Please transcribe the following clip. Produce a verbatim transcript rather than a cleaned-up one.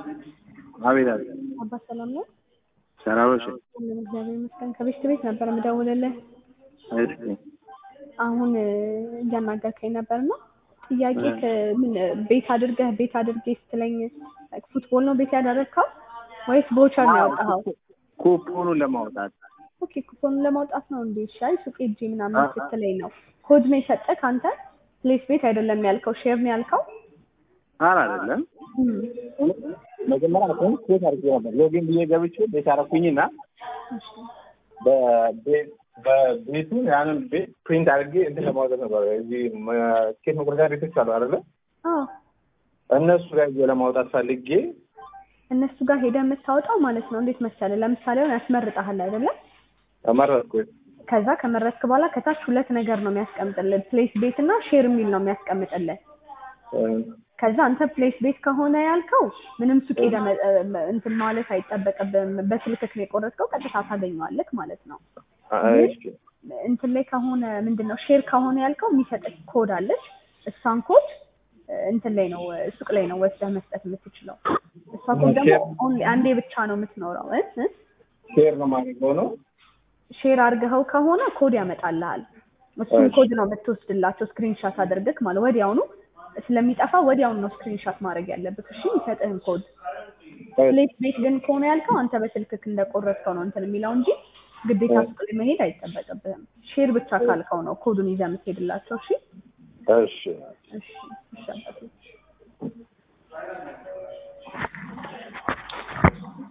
አቤት አቤት። አባ ሰላም ነው? ሰላም ነሽ? ምንም እግዚአብሔር ይመስገን። ከቤት ቤት ነበር የምደውልልህ። እሺ አሁን እያናገርከኝ ነበርና ጥያቄ ምን ቤት አድርገህ ቤት አድርገህ ስትለኝ ፉትቦል ነው ቤት ያደረግከው ወይስ ቦቸር ነው ያወጣኸው? ኩፖኑን ለማውጣት። ኦኬ ኩፖኑን ለማውጣት ነው እንዴ? ሻይ ሱቅ ሂጅ ምናምን ስትለኝ ነው። ኮድ ነው የሰጠህ አንተ? ፕሌስ ቤት አይደለም ያልከው ሼር ነው ያልከው? አረ አይደለም። መጀመሪያ አሁን ቤት አድርጌ ነበር። ሎጊን ብዬ ገብቼ ቤት አደረኩኝና በቤት በቤቱን ያንን ቤት ፕሪንት አድርጌ እንትን ለማውጣት ነበር። እዚህ ስኬት መቁረጫ ቤቶች አሉ አይደለ? አዎ። እነሱ ጋር ለማውጣት ፈልጌ እነሱ ጋር ሄደህ የምታወጣው ማለት ነው። እንዴት መሰለህ? ለምሳሌ አሁን ያስመርጣሃል አይደለ? ተመረጥኩኝ። ከዛ ከመረጥክ በኋላ ከታች ሁለት ነገር ነው የሚያስቀምጥልህ፣ ፕሌስ ቤት እና ሼር የሚል ነው የሚያስቀምጥልህ። ከዛ አንተ ፕሌስ ቤት ከሆነ ያልከው ምንም ሱቅ ሄደህ እንትን ማለት አይጠበቅብህም። በስልክህ ነው የቆረጥከው፣ ቀጥታ ታገኘዋለህ ማለት ነው። እሺ እንትን ላይ ከሆነ ምንድነው ሼር ከሆነ ያልከው የሚሰጥህ ኮድ አለች። እሷን ኮድ እንትን ላይ ነው ሱቅ ላይ ነው ወስደህ መስጠት የምትችለው። እሷ ኮድ ደግሞ ኦንሊ አንዴ ብቻ ነው የምትኖረው። እህ ሼር ነው ማለት ነው። ሼር አድርገኸው ከሆነ ኮድ ያመጣልሃል። እሱን ኮድ ነው የምትወስድላቸው ስክሪንሻት አድርገህ ማለት ወዲያውኑ ስለሚጠፋ ወዲያውኑ ነው ስክሪንሻት ማድረግ ያለብህ። እሺ የሚሰጥህን ኮድ። ፕሌስ ቤት ግን ከሆነ ያልከው አንተ በስልክህ እንደቆረጥከው ነው እንትን የሚለው እንጂ ግዴታ ሱቅ ላይ መሄድ አይጠበቅብህም። ሼር ብቻ ካልከው ነው ኮዱን ይዘህ የምትሄድላቸው። እሺ እሺ እሺ እሺ